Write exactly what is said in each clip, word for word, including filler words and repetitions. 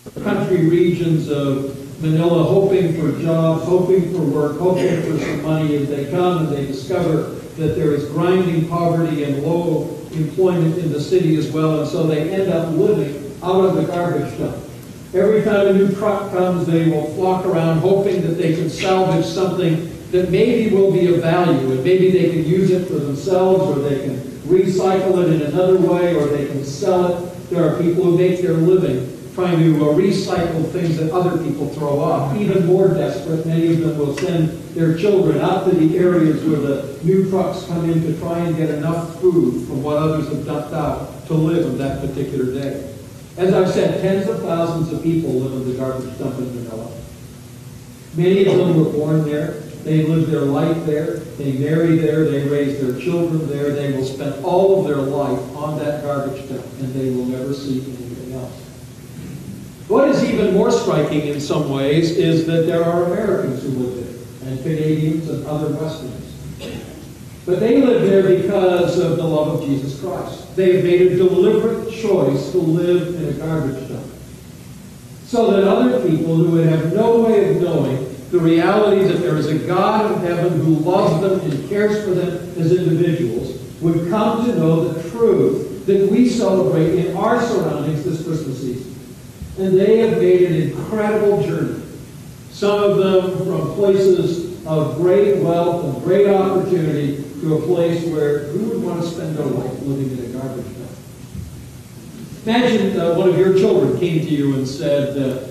country regions of Manila, hoping for jobs, hoping for work, hoping for some money, and they come and they discover that there is grinding poverty and low employment in the city as well, and so they end up living out of the garbage dump. Every time a new truck comes, they will flock around hoping that they can salvage something that maybe will be of value, and maybe they can use it for themselves, or they can recycle it in another way, or they can sell it. There are people who make their living trying to uh, recycle things that other people throw off. Even more desperate, many of them will send their children out to the areas where the new trucks come in to try and get enough food from what others have dumped out to live on that particular day. As I've said, tens of thousands of people live in the garbage dump in Manila. Many of them were born there. They live their life there. They marry there. They raise their children there. They will spend all of their life on that garbage dump, and they will never see anything else. What is even more striking in some ways is that there are Americans who live there, and Canadians and other Westerners. But they live there because of the love of Jesus Christ. They have made a deliberate choice to live in a garbage dump, so that other people who would have no way of knowing the reality that there is a God in heaven who loves them and cares for them as individuals would come to know the truth that we celebrate in our surroundings this Christmas season. And they have made an incredible journey. Some of them from places of great wealth and great opportunity to a place where who would want to spend their life living in a garbage dump? Imagine uh, one of your children came to you and said, uh,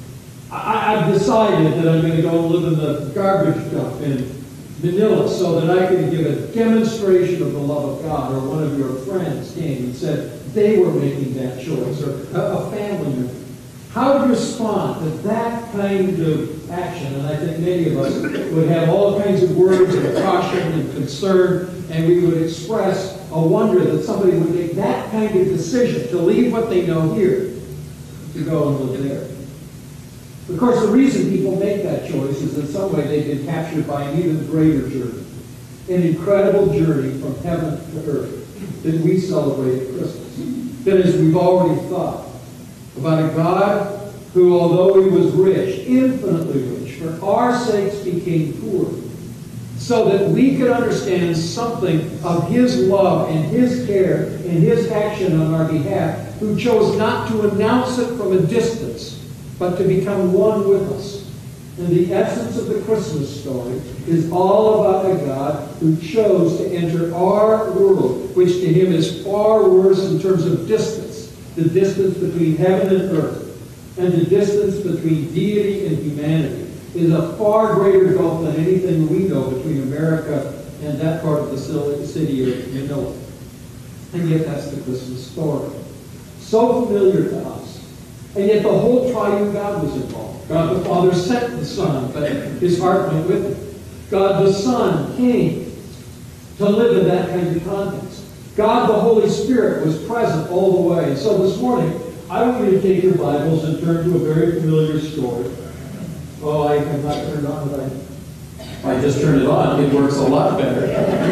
I I've decided that I'm going to go and live in the garbage dump in Manila so that I can give a demonstration of the love of God. Or one of your friends came and said they were making that choice, or a, a family member. How would you respond to that kind of action? And I think many of us would have all kinds of words of caution and concern, and we would express a wonder that somebody would make that kind of decision to leave what they know here to go and live there. Of course, the reason people make that choice is in some way they've been captured by an even greater journey, an incredible journey from heaven to earth that we celebrate at Christmas. That is, we've already thought about a God who, although he was rich, infinitely rich, for our sakes became poor, so that we could understand something of his love and his care and his action on our behalf, who chose not to announce it from a distance, but to become one with us. And the essence of the Christmas story is all about a God who chose to enter our world, which to him is far worse in terms of distance, the distance between heaven and earth, and the distance between deity and humanity is a far greater gulf than anything we know between America and that part of the city of Manila. And yet that's the Christmas story. So familiar to us. And yet the whole triune God was involved. God the Father sent the Son, but his heart went with him. God the Son came to live in that kind of context. God the Holy Spirit was present all the way. So this morning, I want you to take your Bibles and turn to a very familiar story. Oh, I have not turned on, but I, I just turned it on. It works a lot better.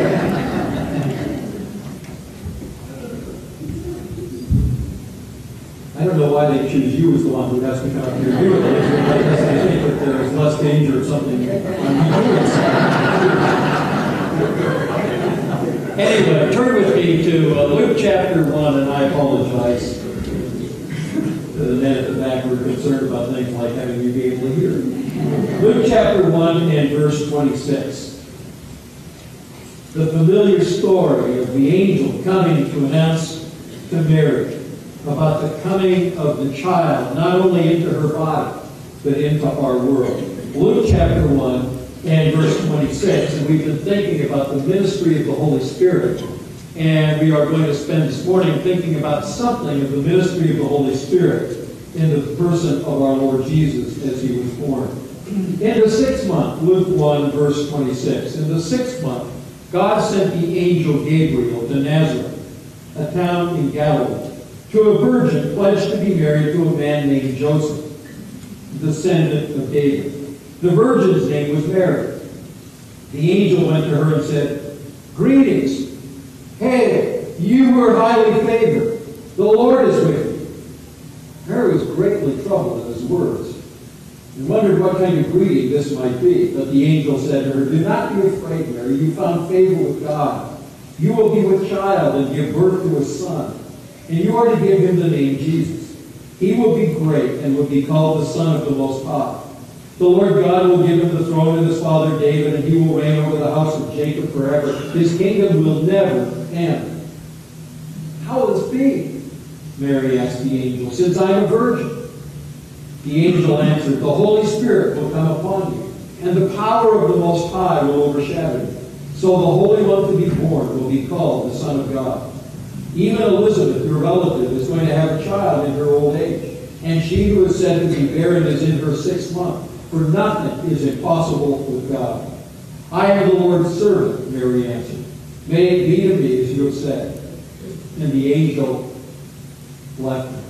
I don't know why they choose you as the one who has to come up here and do it. I think that there's less danger of something Anyway, turn with me to uh, Luke chapter one, and I apologize to the men at the back who are concerned about things like having you be able to hear. Luke chapter one and verse twenty-six. The familiar story of the angel coming to announce to Mary about the coming of the child, not only into her body, but into our world. Luke chapter one and verse twenty-six, and we've been thinking about the ministry of the Holy Spirit, and we are going to spend this morning thinking about something of the ministry of the Holy Spirit in the person of our Lord Jesus as he was born. In the sixth month, Luke one, verse twenty-six, in the sixth month, God sent the angel Gabriel to Nazareth, a town in Galilee, to a virgin pledged to be married to a man named Joseph, descendant of David. The virgin's name was Mary. The angel went to her and said, "Greetings, hail, you who are highly favored. The Lord is with you." Mary was greatly troubled at his words, and wondered what kind of greeting this might be. But the angel said to her, "Do not be afraid, Mary. You found favor with God. You will be with child and give birth to a son, and you are to give him the name Jesus. He will be great and will be called the Son of the Most High. The Lord God will give him the throne of his father David, and he will reign over the house of Jacob forever. His kingdom will never end." "How will this be?" Mary asked the angel, "since I am a virgin?" The angel answered, "The Holy Spirit will come upon you, and the power of the Most High will overshadow you. So the Holy One to be born will be called the Son of God. Even Elizabeth, your relative, is going to have a child in her old age, and she who is said to be barren is in her sixth month, for nothing is impossible with God." "I am the Lord's servant," Mary answered. "May it be to me as you have said." And the angel left her.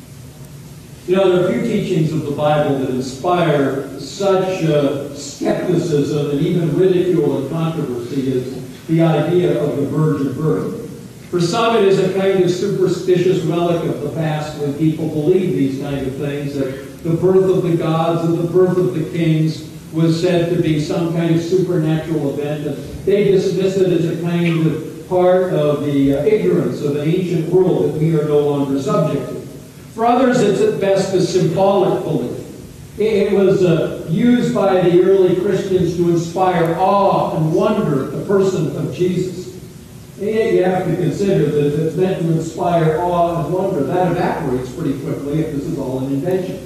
You know, there are few teachings of the Bible that inspire such uh, skepticism and even ridicule and controversy as the idea of the virgin birth. For some, it is a kind of superstitious relic of the past when people believe these kind of things, that the birth of the gods and the birth of the kings was said to be some kind of supernatural event, and they dismiss it as a kind of part of the uh, ignorance of an ancient world that we are no longer subject to. For others, it's at best a symbolic belief. It was uh, used by the early Christians to inspire awe and wonder at the person of Jesus. And yet you have to consider that it's meant to inspire awe and wonder. That evaporates pretty quickly if this is all an invention.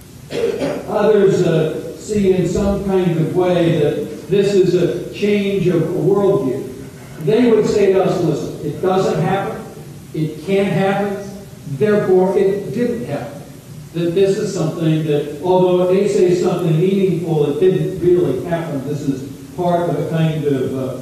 Others uh, see in some kind of way that this is a change of worldview. They would say to us, listen, it doesn't happen, it can't happen, therefore it didn't happen. That this is something that, although they say something meaningful, it didn't really happen. This is part of a kind of uh,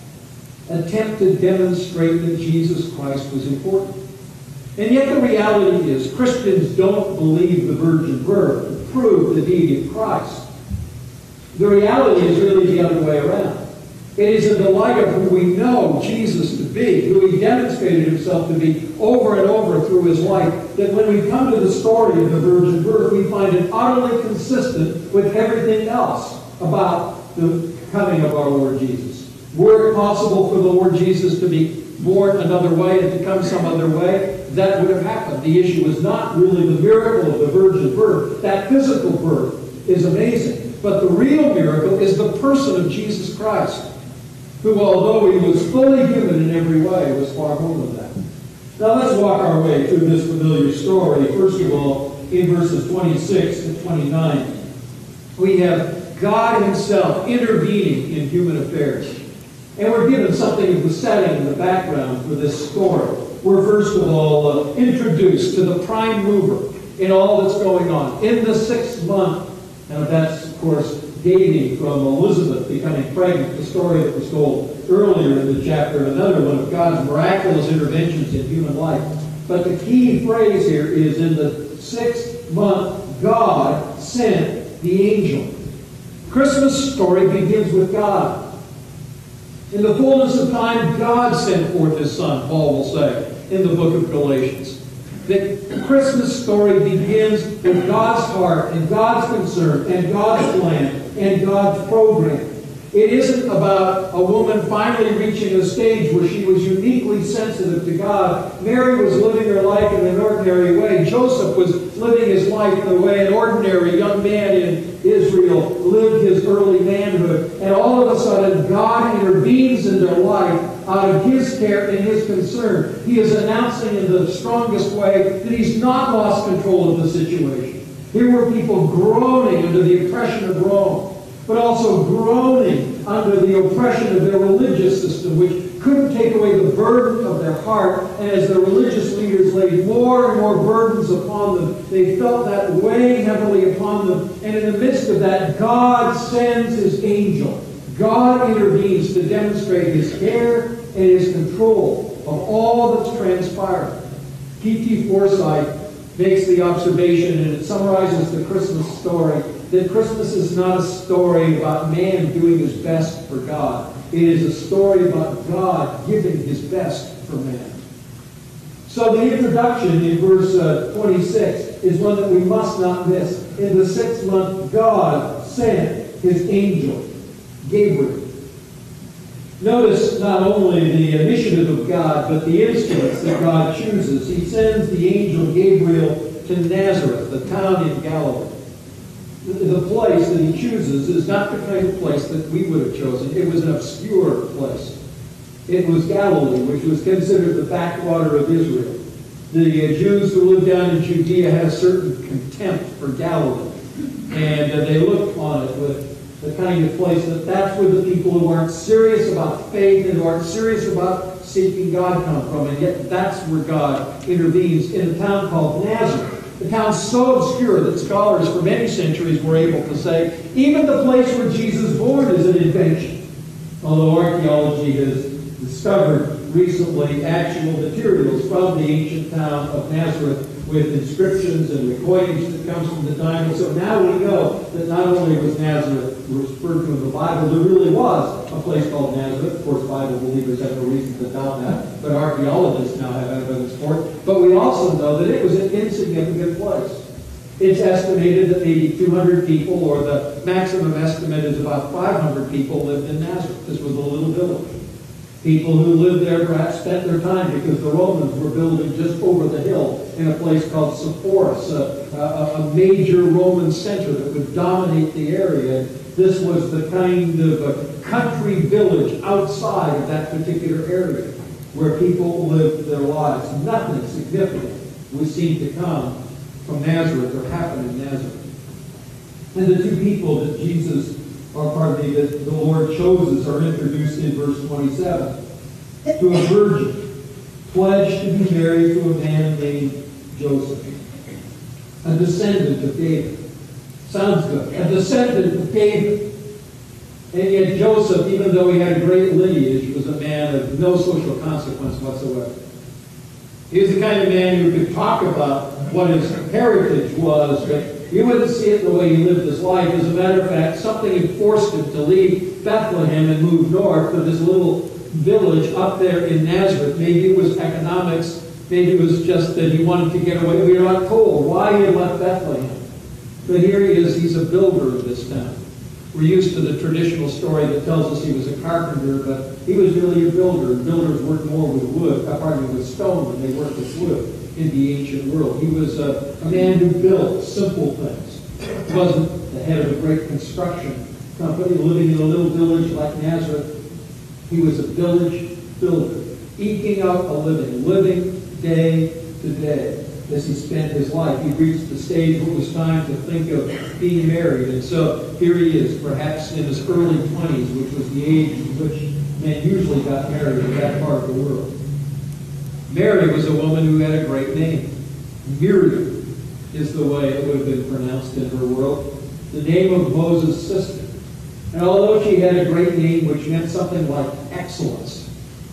attempt to demonstrate that Jesus Christ was important. And yet the reality is Christians don't believe the virgin birth to prove the deity of Christ. The reality is really the other way around. It is in the light of who we know Jesus to be, who he demonstrated himself to be over and over through his life, that when we come to the story of the virgin birth, we find it utterly consistent with everything else about the coming of our Lord Jesus. Were it possible for the Lord Jesus to be born another way and to come some other way, that would have happened. The issue is not really the miracle of the virgin birth. That physical birth is amazing. But the real miracle is the person of Jesus Christ, who, although he was fully human in every way, was far more than that. Now let's walk our way through this familiar story. First of all, in verses twenty-six to twenty-nine, we have God himself intervening in human affairs. And we're given something of the setting and the background for this story. We're first of all uh, introduced to the prime mover in all that's going on. In the sixth month, and that's, of course, dating from Elizabeth becoming pregnant, the story that was told earlier in the chapter, another one of God's miraculous interventions in human life. But the key phrase here is in the sixth month, God sent the angel. Christmas story begins with God. In the fullness of time, God sent forth his Son, Paul will say in the book of Galatians. The Christmas story begins with God's heart and God's concern and God's plan and God's program. It isn't about a woman finally reaching a stage where she was uniquely sensitive to God. Mary was living her life in an ordinary way. Joseph was living his life the way an ordinary young man in Israel lived his early manhood. And all of a sudden, God intervenes in their life out of his care and his concern. He is announcing in the strongest way that he's not lost control of the situation. Here were people groaning under the oppression of Rome, but also groaning under the oppression of their religious system, which couldn't take away the burden of their heart. And as the religious leaders laid more and more burdens upon them, they felt that weighing heavily upon them. And in the midst of that, God sends his angel. God intervenes to demonstrate his care and his control of all that's transpiring. P T Forsyth makes the observation, and it summarizes the Christmas story, that Christmas is not a story about man doing his best for God. It is a story about God giving his best for man. So the introduction in verse uh, twenty-six is one that we must not miss. In the sixth month, God sent his angel, Gabriel. Notice not only the initiative of God, but the instruments that God chooses. He sends the angel Gabriel to Nazareth, the town in Galilee. The place that he chooses is not the kind of place that we would have chosen. It was an obscure place. It was Galilee, which was considered the backwater of Israel. The uh, Jews who lived down in Judea had a certain contempt for Galilee. And uh, they looked on it with the kind of place that that's where the people who aren't serious about faith and who aren't serious about seeking God come from. And yet that's where God intervenes in a town called Nazareth. The town's so obscure that scholars for many centuries were able to say even the place where Jesus was born is an invention. Although archaeology has discovered recently actual materials from the ancient town of Nazareth with inscriptions and recordings that comes from the time. And so now we know that not only was Nazareth referred to in the Bible, there really was a place called Nazareth. Of course, Bible believers have no reason to doubt that, but archaeologists now have evidence for it. But we also know that it was an insignificant place. It's estimated that maybe two hundred people, or the maximum estimate is about five hundred people, lived in Nazareth. This was a little village. People who lived there perhaps spent their time because the Romans were building just over the hill in a place called Sepphoris, a, a, a major Roman center that would dominate the area. This was the kind of a country village outside of that particular area where people lived their lives. Nothing significant would seem to come from Nazareth or happen in Nazareth. And the two people that Jesus or pardon me, that the Lord chooses are introduced in verse twenty-seven. To a virgin, pledged to be married to a man named Joseph, a descendant of David. Sounds good. A descendant of David. And yet Joseph, even though he had a great lineage, was a man of no social consequence whatsoever. He was the kind of man who could talk about what his heritage was, but you wouldn't see it in the way he lived his life. As a matter of fact, something had forced him to leave Bethlehem and move north to this little village up there in Nazareth. Maybe it was economics. Maybe it was just that he wanted to get away. We are not told why he left Bethlehem. But here he is. He's a builder of this town. We're used to the traditional story that tells us he was a carpenter, but he was really a builder. Builders worked more with wood, pardon me, with stone than they worked with wood in the ancient world. He was a, a man who built simple things. He wasn't the head of a great construction company living in a little village like Nazareth. He was a village builder, eking out a living, living day to day as he spent his life. He reached the stage where it was time to think of being married. And so here he is, perhaps in his early twenties, which was the age in which men usually got married in that part of the world. Mary was a woman who had a great name. Miriam is the way it would have been pronounced in her world. The name of Moses' sister. And although she had a great name which meant something like excellence,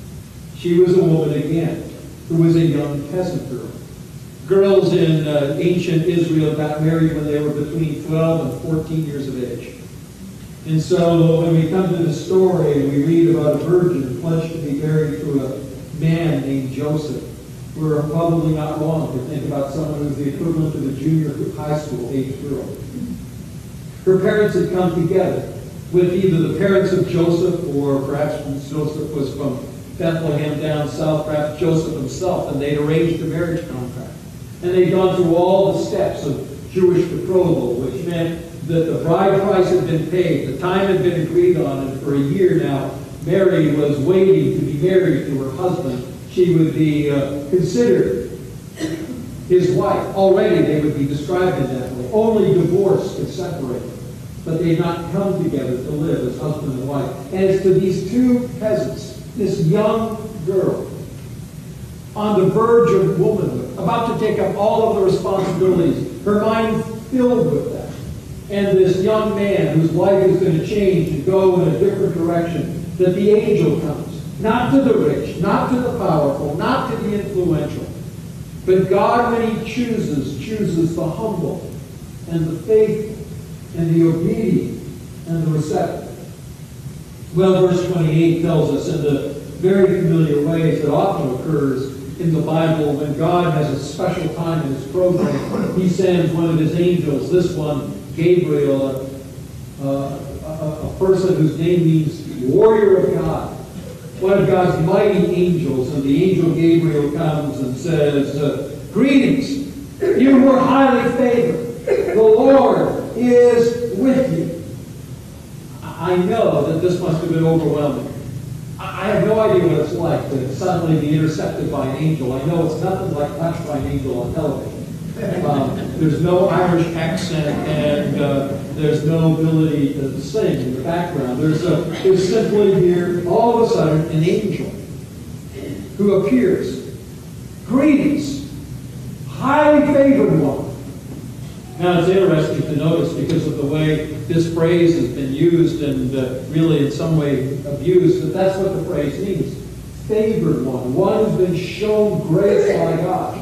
she was a woman again who was a young peasant girl. Girls in uh, ancient Israel got married when they were between twelve and fourteen years of age. And so when we come to the story and we read about a virgin pledged to be married to a man named Joseph, we're probably not wrong to think about someone who's the equivalent of a junior high school age girl. Her parents had come together with either the parents of Joseph, or perhaps Joseph was from Bethlehem down south, perhaps Joseph himself, and they'd arranged a marriage contract. And they'd gone through all the steps of Jewish betrothal, which meant that the bride price had been paid, the time had been agreed on, and for a year now, Mary was waiting to be married to her husband. She would be uh, considered his wife. Already they would be described in that way. Only divorce could separate them. But they had not come together to live as husband and wife. And it's to these two peasants, this young girl, on the verge of womanhood, about to take up all of the responsibilities, her mind filled with that. And this young man whose life is going to change and go in a different direction, that the angel comes, not to the rich, not to the powerful, not to the influential, but God, when he chooses, chooses the humble and the faithful and the obedient and the receptive. Well, verse twenty-eight tells us in the very familiar ways that often occurs in the Bible, when God has a special time in his program, he sends one of his angels, this one, Gabriel, a, a, a, a person whose name means warrior of God, one of God's mighty angels. And the angel Gabriel comes and says, uh, greetings, you who are highly favored. The Lord is with you. I know that this must have been overwhelming. I have no idea what it's like to suddenly be intercepted by an angel. I know it's nothing like Touched by an Angel on television. Um, there's no Irish accent, and uh, there's no ability to sing in the background. There's, a, there's simply here, all of a sudden, an angel who appears. Greetings, highly favored one. Now, it's interesting to notice, because of the way this phrase has been used and uh, really in some way abused, that that's what the phrase means. Favored one, one who's been shown grace by God.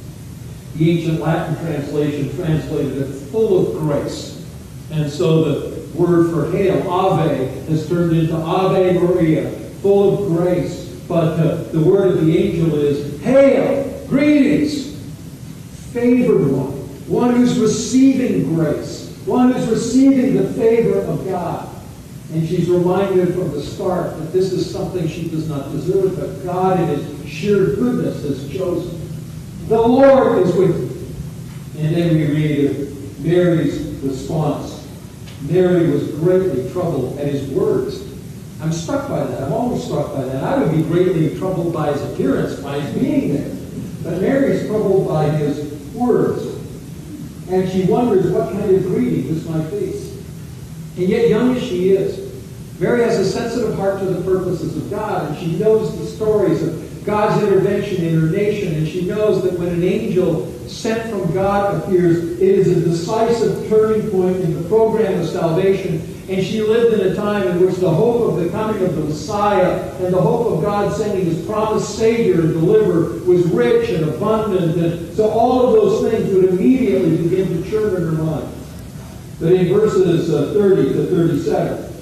The ancient Latin translation translated it full of grace. And so the word for hail, Ave, has turned into Ave Maria, full of grace. But uh, the word of the angel is, hail, greetings, favored one, one who's receiving grace, one who's receiving the favor of God. And she's reminded from the start that this is something she does not deserve, but God in his sheer goodness has chosen. The Lord is with you. And then we read of Mary's response. Mary was greatly troubled at his words. I'm struck by that. I'm always struck by that. I would be greatly troubled by his appearance, by his being there. But Mary's troubled by his words. And she wonders what kind of greeting this might be. And yet, young as she is, Mary has a sensitive heart to the purposes of God, and she knows the stories of God's intervention in her nation, and she knows that when an angel sent from God appears, it is a decisive turning point in the program of salvation. And she lived in a time in which the hope of the coming of the Messiah and the hope of God sending his promised Savior and deliverer was rich and abundant. And so all of those things would immediately begin to churn in her mind. But in verses uh, thirty to thirty-seven,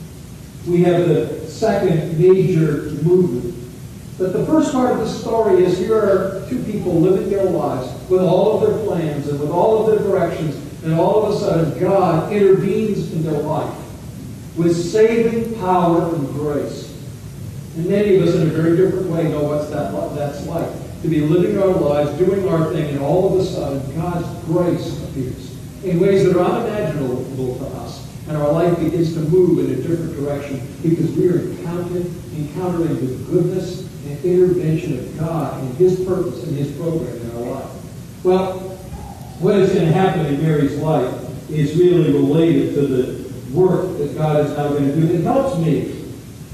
we have the second major movement. But the first part of the story is here are two people living their lives with all of their plans and with all of their directions, and all of a sudden God intervenes in their life with saving power and grace. And many of us in a very different way know what that, that's like. To be living our lives, doing our thing, and all of a sudden God's grace appears in ways that are unimaginable to us. And our life begins to move in a different direction because we are encountering, encountering the goodness and intervention of God and his purpose and his program in our life. Well, what is going to happen in Mary's life is really related to the work that God is now going to do. It helps me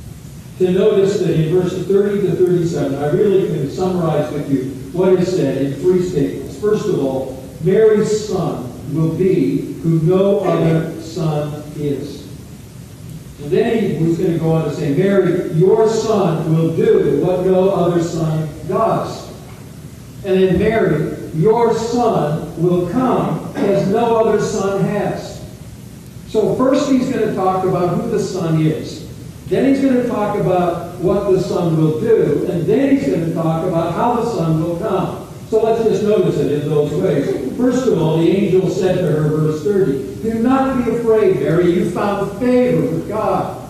to notice that in verses thirty to thirty-seven, I really can summarize with you what is said in three statements. First of all, Mary's son will be who no other son is. And then he was going to go on to say, Mary, your son will do what no other son does. And then Mary, your son will come as no other son has. So first he's going to talk about who the son is. Then he's going to talk about what the son will do. And then he's going to talk about how the son will come. So let's just notice it in those ways. First of all, the angel said to her, verse thirty, do not be afraid, Mary. You found favor with God.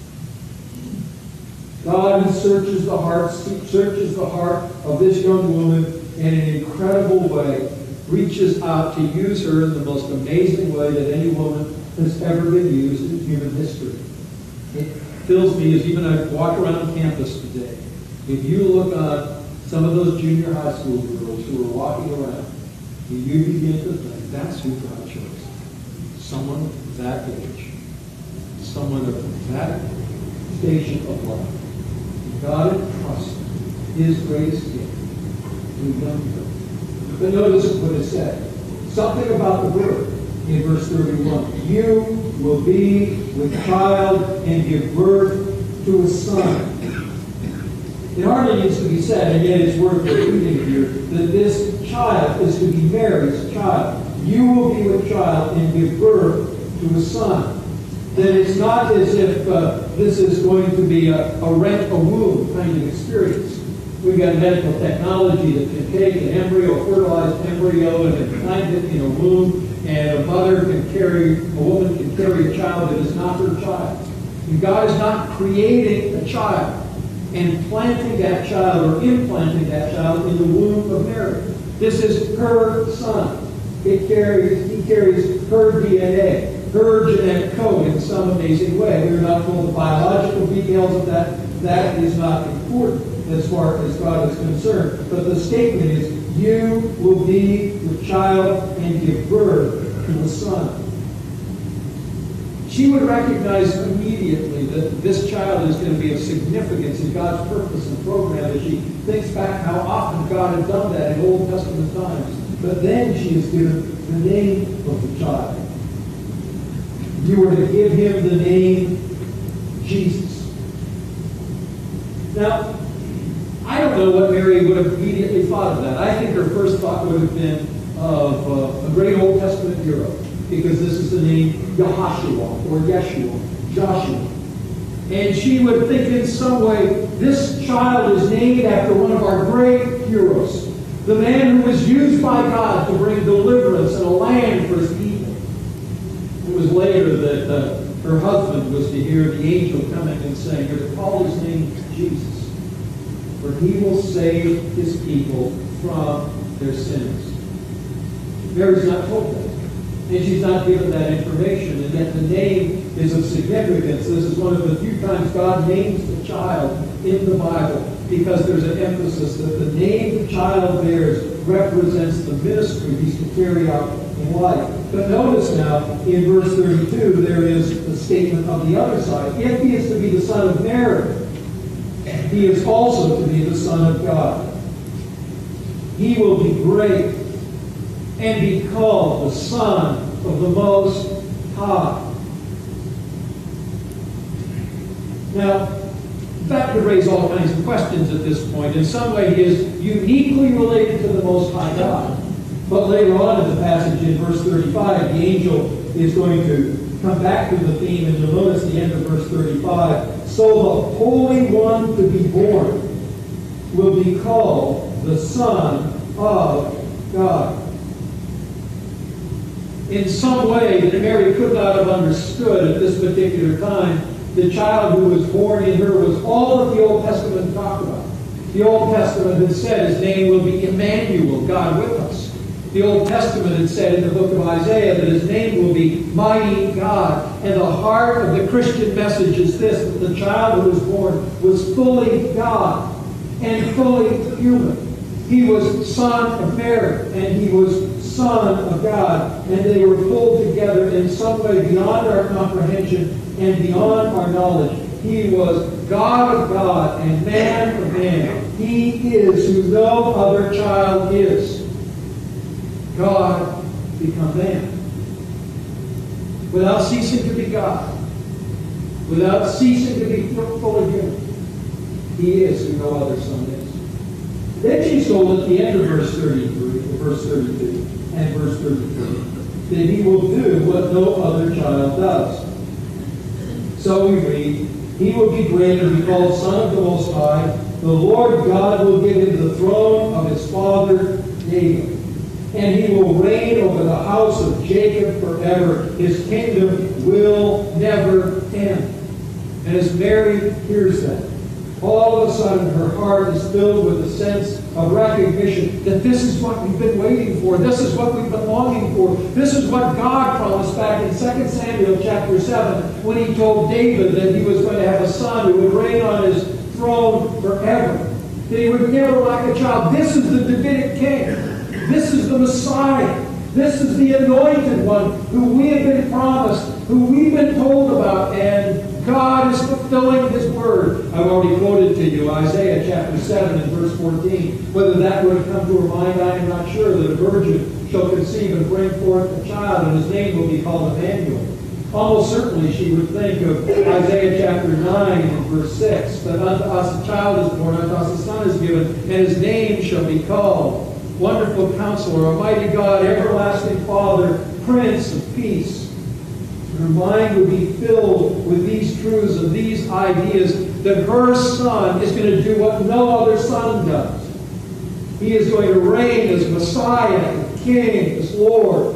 God who searches the heart, searches the heart of this young woman in an incredible way, reaches out to use her in the most amazing way that any woman has ever been used in human history. It fills me as even I walk around campus today. If you look on some of those junior high school girls who are walking around, you begin to think, that's who God chose. Someone of that age. Someone of that station of life. God entrusted his greatest gift to young girl. But notice what it said. Something about the birth in verse thirty-one. You will be with child and give birth to a son. It hardly needs to be said, and yet it's worth repeating here, that this child is to be Mary's child. You will be with child and give birth to a son. That it's not as if uh, this is going to be a, a rent a womb kind of experience. We've got medical technology that can take an embryo, fertilized embryo, and implant it in a womb, and a mother can carry, a woman can carry a child that is not her child. And God is not creating a child and planting that child or implanting that child in the womb of Mary. This is her son. It carries, he carries her D N A, her genetic code in some amazing way. We're not told the biological details of that. That is not important as far as God is concerned. But the statement is, you will be the child and give birth to a son. She would recognize immediately that this child is going to be of significance in God's purpose and program as she thinks back how often God had done that in Old Testament times. But then she is given the name of the child. You are to give him the name Jesus. Now, I don't know what Mary would have immediately thought of that. I think her first thought would have been of uh, a great Old Testament hero, because this is the name Yahashua or Yeshua, Joshua. And she would think in some way, this child is named after one of our great heroes, the man who was used by God to bring deliverance and a land for his people. It was later that uh, her husband was to hear the angel coming and saying, you're to call his name Jesus, for he will save his people from their sins. Mary's not told that. And she's not given that information, and yet the name is of significance. This is one of the few times God names the child in the Bible, because there's an emphasis that the name the child bears represents the ministry he's to carry out in life. But notice now, in verse thirty-two, there is a statement on the other side. If he is to be the son of Mary, he is also to be the son of God. He will be great and be called the Son of the Most High. Now, that could raise all kinds of questions at this point. In some way, he is uniquely related to the Most High God. But later on in the passage in verse thirty-five, the angel is going to come back to the theme, and you'll notice the end of verse thirty-five. So the Holy One to be born will be called the Son of God. In some way that Mary could not have understood at this particular time, the child who was born in her was all that the Old Testament talked about. The Old Testament had said his name will be Emmanuel, God with us. The Old Testament had said in the book of Isaiah that his name will be Mighty God. And the heart of the Christian message is this, that the child who was born was fully God and fully human. He was son of Mary, and he was Son of God, and they were pulled together in some way beyond our comprehension and beyond our knowledge. He was God of God and man of man. He is who no other child is. God become man. Without ceasing to be God. Without ceasing to be fully human. He is who no other son is. Then she's told at the end of verse thirty-three, verse thirty-two, and verse thirty-three, that he will do what no other child does. So we read, he will be great and be called Son of the Most High. The Lord God will give him the throne of his father David, and he will reign over the house of Jacob forever. His kingdom will never end. And as Mary hears that, all of a sudden her heart is filled with a sense of recognition that this is what we've been waiting for. This is what we've been longing for. This is what God promised back in Second Samuel chapter seven when he told David that he was going to have a son who would reign on his throne forever. That he would never lack a child. This is the Davidic king. This is the Messiah. This is the anointed one who we have been promised, who we've been told about, and God is fulfilling his word. I've already quoted to you Isaiah chapter seven and verse fourteen. Whether that would have come to her mind, I am not sure. That a virgin shall conceive and bring forth a child, and his name will be called Emmanuel. Almost certainly she would think of Isaiah chapter nine and verse six. That unto us a child is born, unto us a son is given, and his name shall be called Wonderful Counselor, a Mighty God, Everlasting Father, Prince of Peace. Her mind would be filled with these truths and these ideas that her son is going to do what no other son does. He is going to reign as Messiah, as King, as Lord.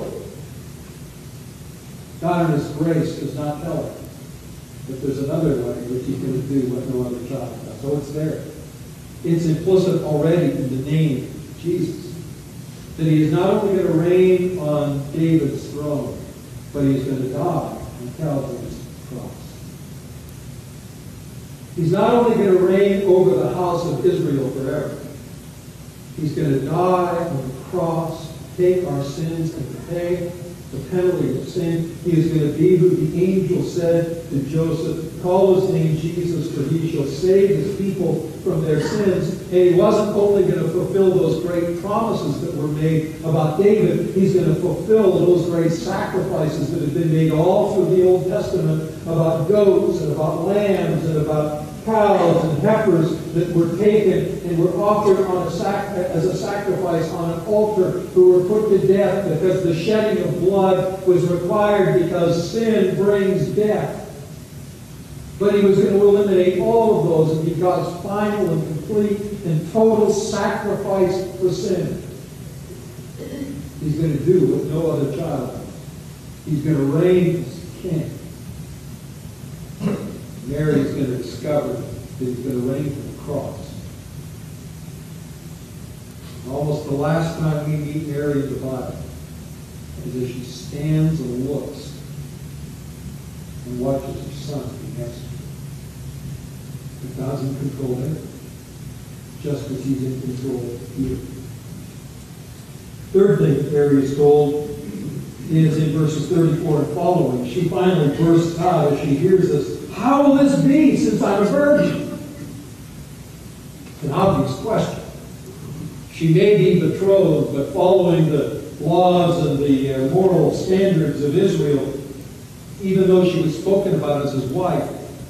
God in His grace does not tell her that there's another way in which He's going to do what no other child does. So it's there. It's implicit already in the name Jesus. That He is not only going to reign on David's throne, but He is going to die on Calvary's cross. He's not only going to reign over the house of Israel forever. He's going to die on the cross, take our sins, and to pay the penalty of sin. He is going to be who the angel said to Joseph, call His name Jesus, for He shall save His people from their sins. And He wasn't only going to fulfill those great promises that were made about David, He's going to fulfill those great sacrifices that have been made all through the Old Testament about goats and about lambs and about cows and heifers that were taken and were offered on a sac as a sacrifice on an altar, who were put to death because the shedding of blood was required because sin brings death. But He was going to eliminate all of those and be God's final and complete and total sacrifice for sin. He's going to do what no other child does. He's going to reign as King. Mary is going to discover that He's going to reign from the cross. Almost the last time we meet Mary in the Bible is as she stands and looks and watches her son be executed. But God's in control of everything, just as He's in control here. Third thing that Mary is told is in verses thirty-four and following. She finally bursts out as she hears this. How will this be, since I'm a virgin? It's an obvious question. She may be betrothed, but following the laws and the uh, moral standards of Israel, even though she was spoken about as his wife,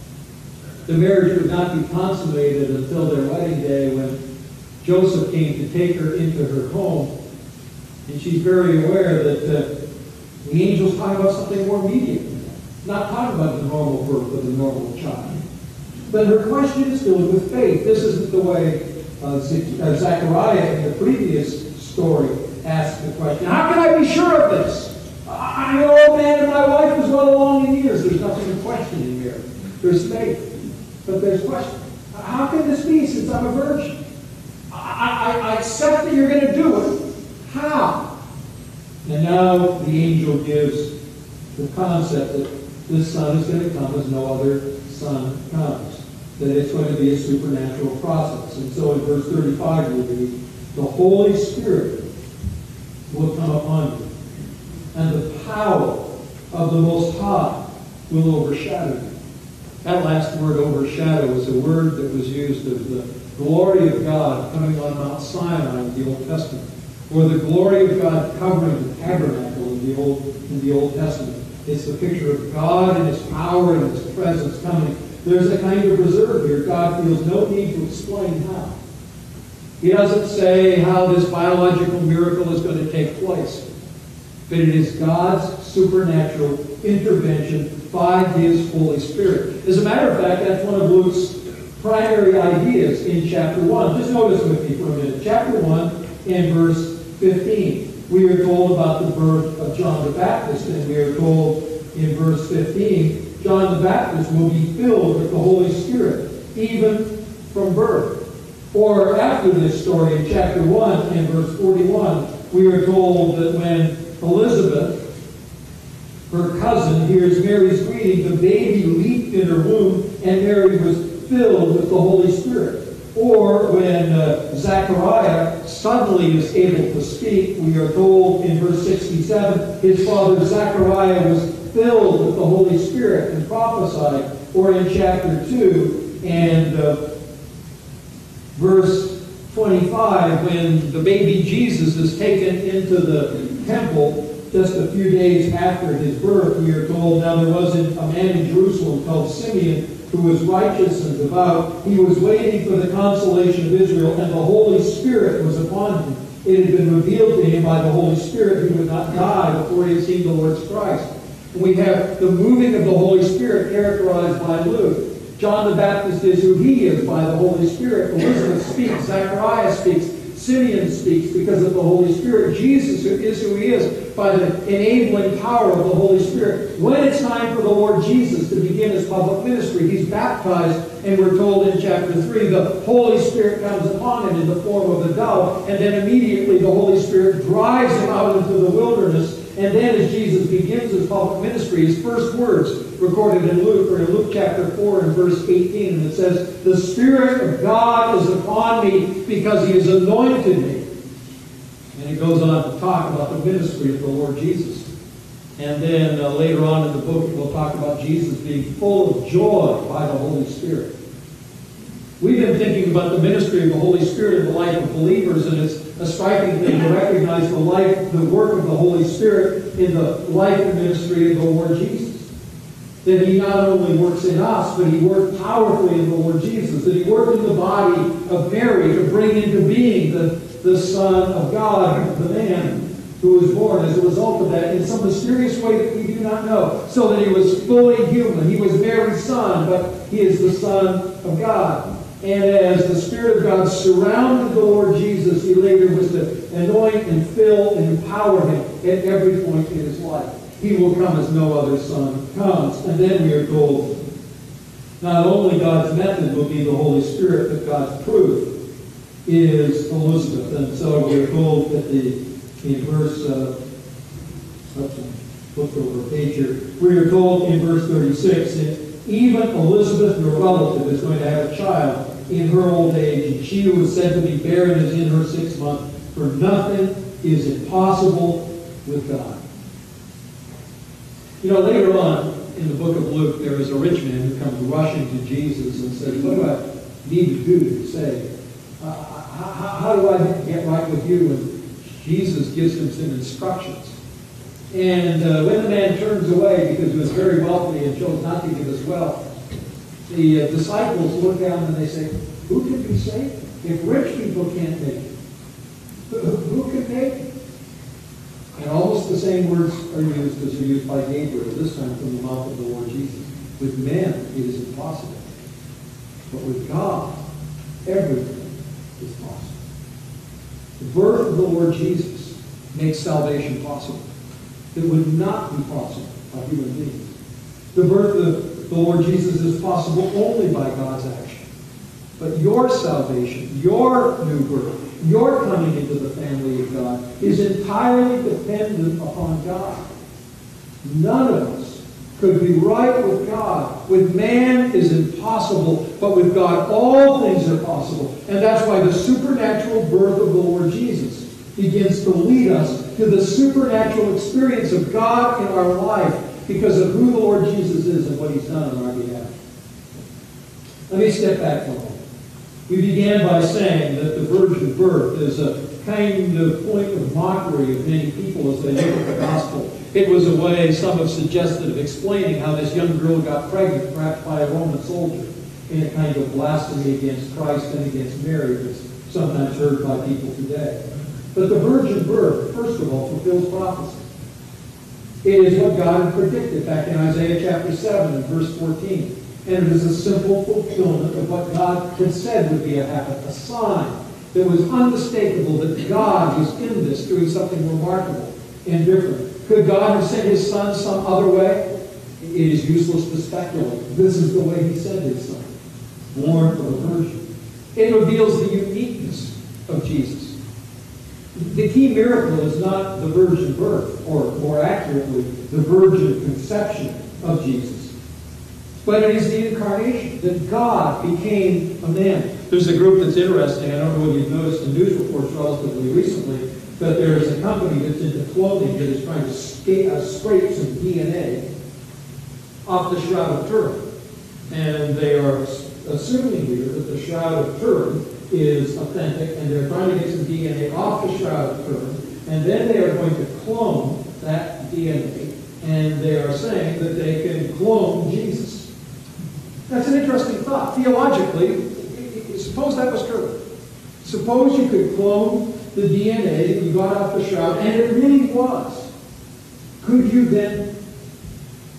the marriage would not be consummated until their wedding day, when Joseph came to take her into her home. And she's very aware that uh, the angel's talking about something more immediate. Not talking about the normal birth of a normal child. But her question is filled with faith. This isn't the way uh, Zechariah in the previous story asked the question. How can I be sure of this? I'm an old man and my wife is well along in years. There's nothing to question in here. There's faith. But there's question. How can this be, since I'm a virgin? I, I, I accept that you're going to do it. How? And now the angel gives the concept that this son is going to come as no other son comes. That it's going to be a supernatural process. And so in verse thirty-five we read, the Holy Spirit will come upon you, and the power of the Most High will overshadow you. That last word, overshadow, is a word that was used of the glory of God coming on Mount Sinai in the Old Testament, or the glory of God covering the tabernacle in the Old, in the Old Testament. It's the picture of God and His power and His presence coming. There's a kind of reserve here. God feels no need to explain how. He doesn't say how this biological miracle is going to take place. But it is God's supernatural intervention by His Holy Spirit. As a matter of fact, that's one of Luke's primary ideas in chapter one. Just notice with me for a minute. Chapter one and verse fifteen. We are told about the birth of John the Baptist, and we are told in verse fifteen, John the Baptist will be filled with the Holy Spirit, even from birth. Or after this story in chapter one and verse forty-one, we are told that when Elizabeth, her cousin, hears Mary's greeting, the baby leaped in her womb, and Mary was filled with the Holy Spirit. Or when uh, Zechariah suddenly is able to speak, we are told in verse sixty-seven, his father Zechariah was filled with the Holy Spirit and prophesied. Or in chapter two and uh, verse twenty-five, when the baby Jesus is taken into the temple just a few days after his birth, we are told, now there was a man in Jerusalem called Simeon, who was righteous and devout. He was waiting for the consolation of Israel, and the Holy Spirit was upon him. It had been revealed to him by the Holy Spirit he would not die before he had seen the Lord's Christ. We have the moving of the Holy Spirit characterized by Luke. John the Baptist is who he is by the Holy Spirit. Elizabeth speaks. Zachariah speaks. Simeon speaks because of the Holy Spirit. Jesus is who he is by the enabling power of the Holy Spirit. When it's time for the Lord Jesus to begin his public ministry, he's baptized, and we're told in chapter three, the Holy Spirit comes upon him in the form of a dove, and then immediately the Holy Spirit drives him out into the wilderness. And then as Jesus begins his public ministry, his first words recorded in Luke, or in Luke chapter four and verse eighteen, and it says, "The Spirit of God is upon me because he has anointed me." And it goes on to talk about the ministry of the Lord Jesus. And then uh, later on in the book, it will talk about Jesus being full of joy by the Holy Spirit. We've been thinking about the ministry of the Holy Spirit in the life of believers, and it's a striking thing to recognize the life, the work of the Holy Spirit in the life and ministry of the Lord Jesus. That he not only works in us, but he worked powerfully in the Lord Jesus. That he worked in the body of Mary to bring into being the, the Son of God, the man who was born as a result of that in some mysterious way that we do not know. So that he was fully human. He was Mary's son, but he is the Son of God. And as the Spirit of God surrounded the Lord Jesus, he later was to anoint and fill and empower him at every point in his life. He will come as no other son comes. And then we are told, not only God's method will be the Holy Spirit, but God's proof is Elizabeth. And so we are told that the in verse, uh, let's look over a page here. We are told in verse thirty-six that even Elizabeth, your relative, is going to have a child in her old age, and she who was said to be barren is in her sixth month, for nothing is impossible with God. You know, later on in the book of Luke, there is a rich man who comes rushing to Jesus and says, "What do I need to do to be saved? Uh, how, how do I get right with you?" And Jesus gives him some instructions. And uh, when the man turns away because he was very wealthy and chose not to give his wealth, the uh, disciples look down and they say, "Who can be saved? If rich people can't make it, who, who can make it?" And almost the same words are used as are used by Gabriel, this time from the mouth of the Lord Jesus. With men, it is impossible. But with God, everything is possible. The birth of the Lord Jesus makes salvation possible. It would not be possible by human beings. The birth of the Lord Jesus is possible only by God's action. But your salvation, your new birth, your coming into the family of God is entirely dependent upon God. None of us could be right with God. With man is impossible, but with God all things are possible. And that's why the supernatural birth of the Lord Jesus begins to lead us to the supernatural experience of God in our life because of who the Lord Jesus is and what he's done on our behalf. Let me step back for a moment. We began by saying that the virgin birth is a kind of point of mockery of many people as they look at the gospel. It was a way, some have suggested, of explaining how this young girl got pregnant, perhaps by a Roman soldier, in a kind of blasphemy against Christ and against Mary that's sometimes heard by people today. But the virgin birth, first of all, fulfills prophecy. It is what God had predicted back in Isaiah chapter seven and verse fourteen. And it is a simple fulfillment of what God had said would be a happen, a sign that was unmistakable that God was in this, doing something remarkable and different. Could God have sent his son some other way? It is useless to speculate. This is the way he sent his son, born of a virgin. It reveals the uniqueness of Jesus. The key miracle is not the virgin birth, or more accurately, the virgin conception of Jesus. But it is the incarnation, that God became a man. There's a group that's interesting. I don't know whether you've noticed the news reports relatively recently, but there is a company that's into clothing that is trying to sca- uh, scrape some D N A off the Shroud of Turin. And they are assuming here that the Shroud of Turin is authentic, and they're trying to get some D N A off the Shroud of Turin, and then they are going to clone that D N A, and they are saying that they can clone Jesus. That's an interesting thought. Theologically, suppose that was true. Suppose you could clone the D N A that you got off the Shroud, and it really was. Could you then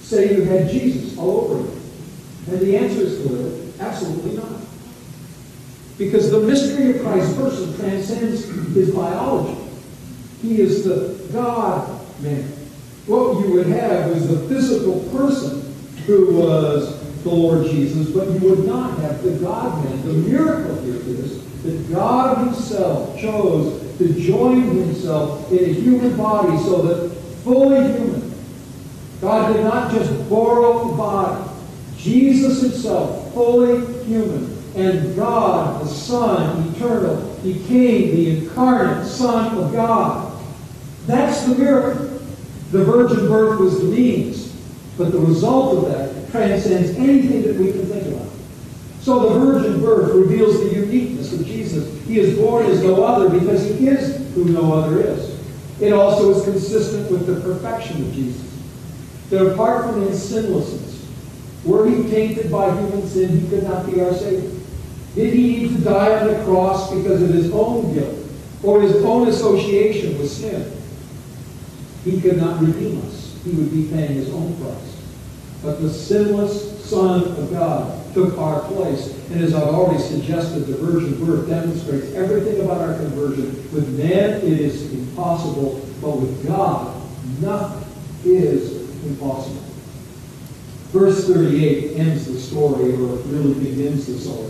say you had Jesus all over you? And the answer is clearly, absolutely not. Because the mystery of Christ's person transcends his biology. He is the God-man. What you would have was a physical person who was the Lord Jesus, but you would not have the God-man. The miracle here is that God himself chose to join himself in a human body so that fully human. God did not just borrow the body. Jesus himself, fully human, and God, the Son, eternal, became the incarnate Son of God. That's the miracle. The virgin birth was the means, but the result of that transcends anything that we can think about. So the virgin birth reveals the uniqueness of Jesus. He is born as no other because he is who no other is. It also is consistent with the perfection of Jesus. That apart from his sinlessness, were he tainted by human sin, he could not be our Savior. Did he need to die on the cross because of his own guilt or his own association with sin? He could not redeem us. He would be paying his own price. But the sinless Son of God took our place. And as I've already suggested, the virgin birth demonstrates everything about our conversion. With man, it is impossible, but with God, nothing is impossible. Verse thirty-eight ends the story, or really begins the story.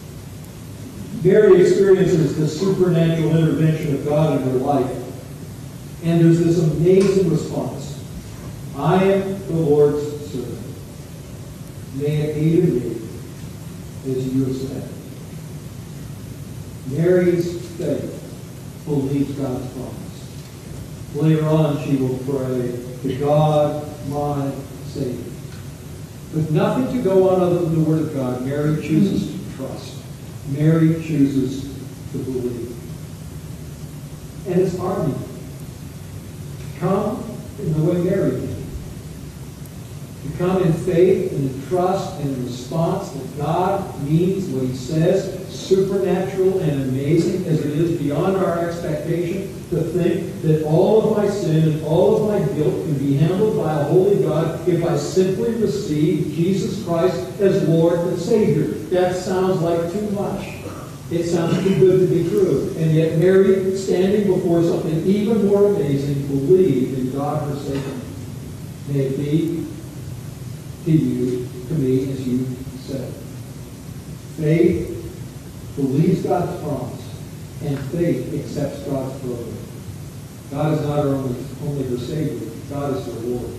Mary experiences the supernatural intervention of God in her life. And there's this amazing response. I am the Lord's servant. May it be to me as you have said. Mary's faith believes God's promise. Later on, she will pray to God, my Savior. With nothing to go on other than the Word of God, Mary chooses to trust. Mary chooses to believe. And it's our need. Come in the way Mary did. To come in faith and in trust and in response that God means what he says, supernatural and amazing as it is beyond our expectation, to think that all of my sin and all of my guilt can be handled by a holy God if I simply receive Jesus Christ as Lord and Savior. That sounds like too much. It sounds too good to be true. And yet Mary, standing before something even more amazing, believed in God her Savior. May it be to you, to me, as you said. Faith believes God's promise, and faith accepts God's program. God is not only, only her Savior, God is her Lord.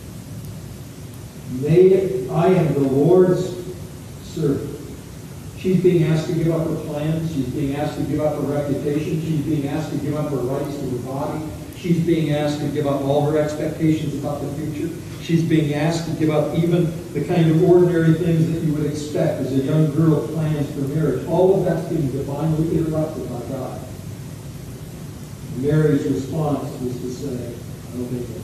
May it, I am the Lord's servant. She's being asked to give up her plans. She's being asked to give up her reputation. She's being asked to give up her rights to her body. She's being asked to give up all her expectations about the future. She's being asked to give up even the kind of ordinary things that you would expect as a young girl plans for marriage. All of that's being divinely interrupted by God. Mary's response was to say, I obey him.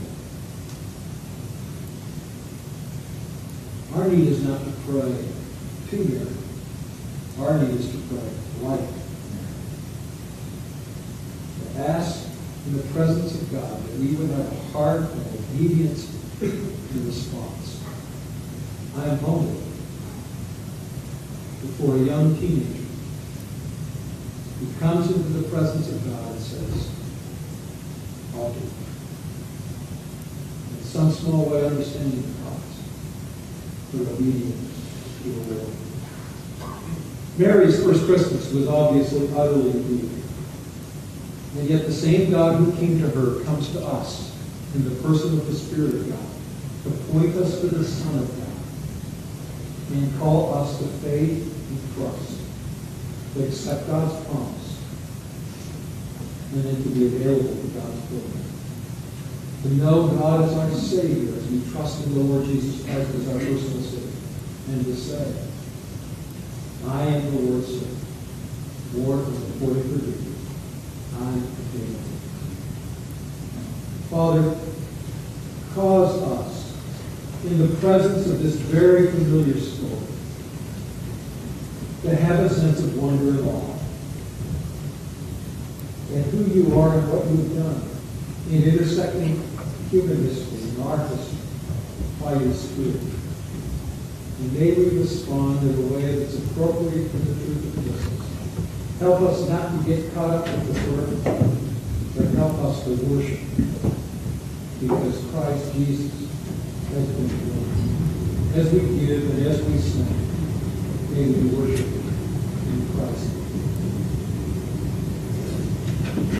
Our need is not to pray to Mary. Our need is to pray like Mary. To ask in the presence of God that we would have a heart of obedience in response. I am humble before a young teenager who comes into the presence of God and says, I'll do it. In some small way, understanding the promise for obedience to the Lord. Mary's first Christmas was obviously utterly unique. And yet the same God who came to her comes to us in the person of the Spirit of God to point us to the Son of God and call us to faith and trust, to accept God's promise, and then to be available to God's program. To know God as our Savior as we trust in the Lord Jesus Christ as our personal Savior, and to say, I am the Lord's servant. Lord, according to thee, I am faithful. Father, cause us, in the presence of this very familiar story, to have a sense of wonder and awe at who you are and what you've done in intersecting human history and our history by by your Spirit. And may we respond in a way that's appropriate for the truth of Christmas. Help us not to get caught up with the word, but help us to worship because Christ Jesus has been born. As we give and as we sing, may we worship